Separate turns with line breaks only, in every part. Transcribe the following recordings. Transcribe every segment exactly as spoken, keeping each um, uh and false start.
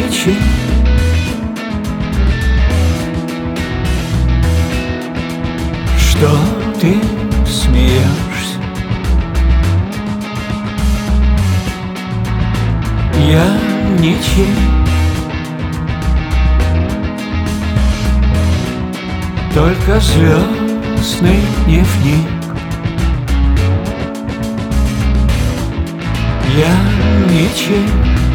ничем. Что ты смеешься? Я ничем. Только звездный дневник. Я ничем.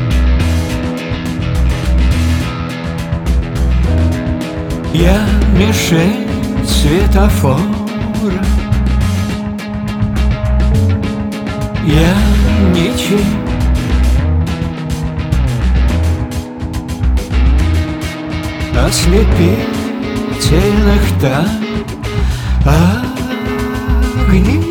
Я мишень светофора. Я ничем. Ослепительных там огней.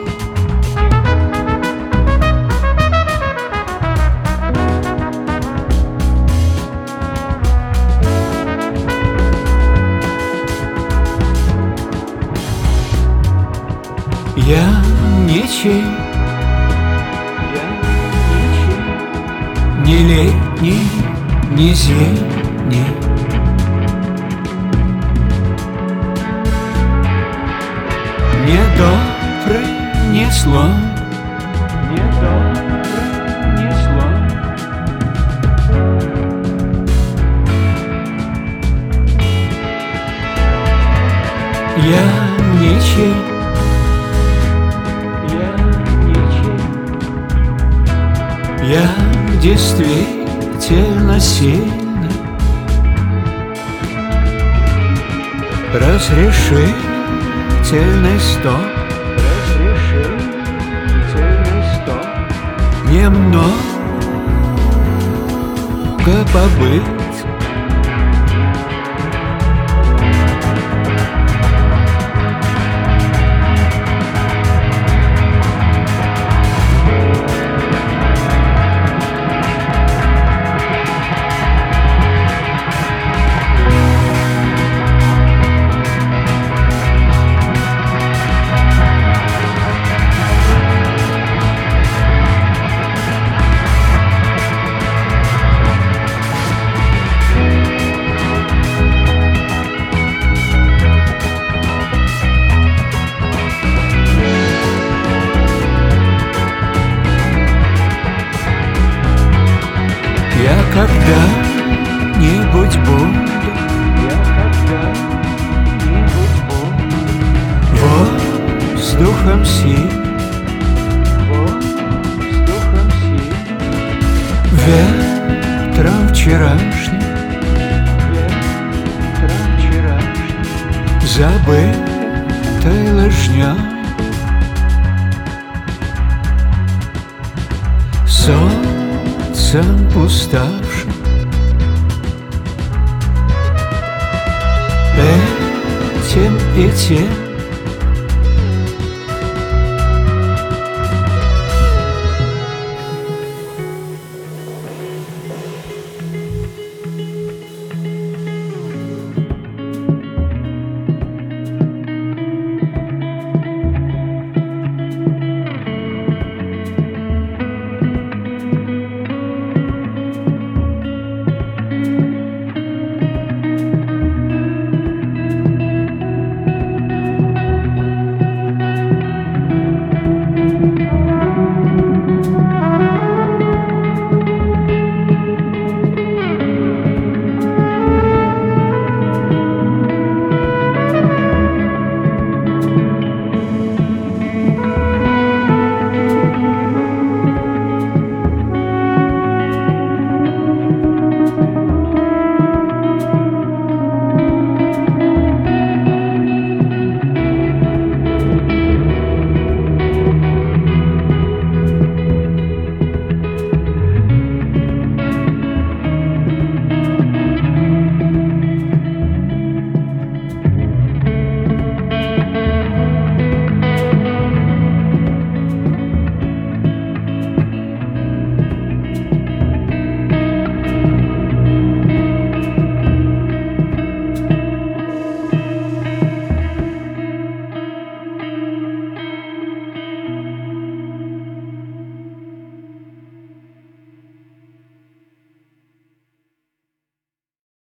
Я ничем. Я ничем. Ни летний, ни зимний. Не добрый, ни злой. Не добрый, ни злой. Я ничем. Я действительно сильный. Разрешительный стоп. Разрешительный стоп. Немного побыть. Я когда-нибудь буду, я когда-нибудь буду воздухом сил, воздухом сил, ветром вчерашним, ветром вчерашним, забытой лыжней, солнцем уставшим. Этим и тем